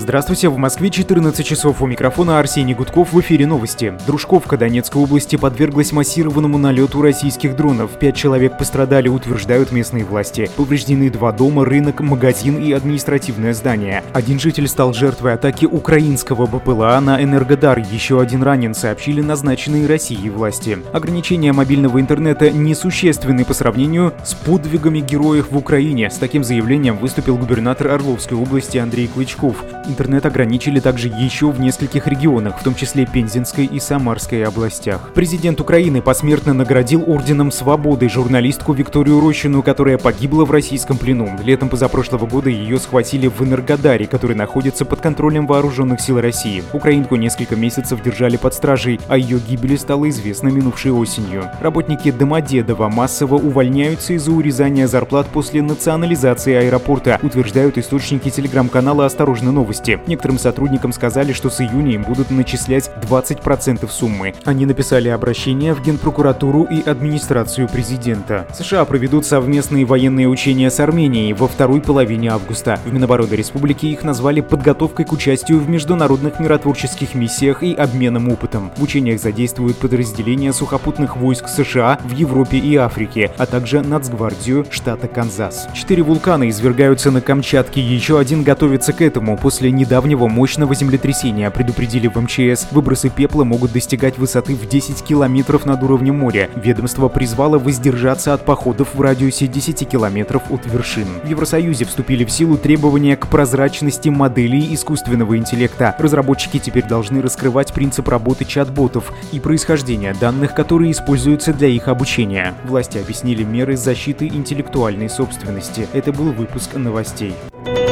Здравствуйте, в Москве 14 часов, у микрофона Арсений Гудков, в эфире новости. Дружковка Донецкой области подверглась массированному налету российских дронов. 5 человек пострадали, утверждают местные власти. Повреждены 2 дома, рынок, магазин и административное здание. Один житель стал жертвой атаки украинского БПЛА на Энергодар, еще один ранен, сообщили назначенные Россией власти. Ограничения мобильного интернета несущественны по сравнению с подвигами героев в Украине. С таким заявлением выступил губернатор Орловской области Андрей Клычков. Интернет ограничили также еще в нескольких регионах, в том числе Пензенской и Самарской областях. Президент Украины посмертно наградил Орденом Свободы журналистку Викторию Рощину, которая погибла в российском плену. Летом позапрошлого года ее схватили в Энергодаре, который находится под контролем вооруженных сил России. Украинку несколько месяцев держали под стражей, о ее гибели стало известно минувшей осенью. Работники Домодедово массово увольняются из-за урезания зарплат после национализации аэропорта, утверждают источники телеграм-канала «Осторожно, новости». Некоторым сотрудникам сказали, что с июня им будут начислять 20% суммы. Они написали обращение в Генпрокуратуру и администрацию президента. США проведут совместные военные учения с Арменией во второй половине августа. В Минобороны республики их назвали подготовкой к участию в международных миротворческих миссиях и обменом опытом. В учениях задействуют подразделения сухопутных войск США в Европе и Африке, а также Нацгвардию штата Канзас. 4 вулкана извергаются на Камчатке, еще один готовится к этому. После недавнего мощного землетрясения предупредили в МЧС, выбросы пепла могут достигать высоты в 10 километров над уровнем моря. Ведомство призвало воздержаться от походов в радиусе 10 километров от вершин. В Евросоюзе вступили в силу требования к прозрачности моделей искусственного интеллекта. Разработчики теперь должны раскрывать принцип работы чат-ботов и происхождение данных, которые используются для их обучения. Власти объяснили меры защиты интеллектуальной собственности. Это был выпуск новостей.